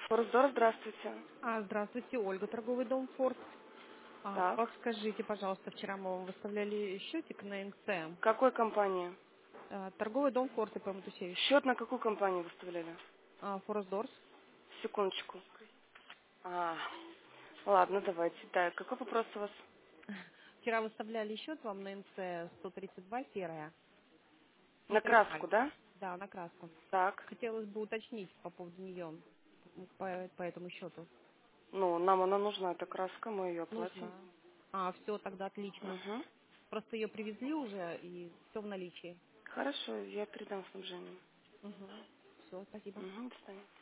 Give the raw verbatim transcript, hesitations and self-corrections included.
Форсдор, здравствуйте. А, здравствуйте, Ольга, торговый дом Форд. А, Так. подскажите, пожалуйста, вчера мы вам выставляли счетик на эн цэ. Какой компании? А, торговый дом Форд, Ипэ Матусевич. Счет на какую компанию выставляли? А, Форсдорс. Секундочку. А, ладно, давайте. Да, какой вопрос у вас? Вчера выставляли счет вам на эн цэ сто тридцать два серая. На Питер краску, Халь. да? Да, на краску. Так. Хотелось бы уточнить по поводу нее, по, по этому счету. Ну, нам она нужна, эта краска, мы ее оплатим. Нужна. А, все, тогда отлично. Угу. Просто ее привезли уже и все в наличии. Хорошо, я передам снабжению. Угу. Все, спасибо. Угу, до свидания.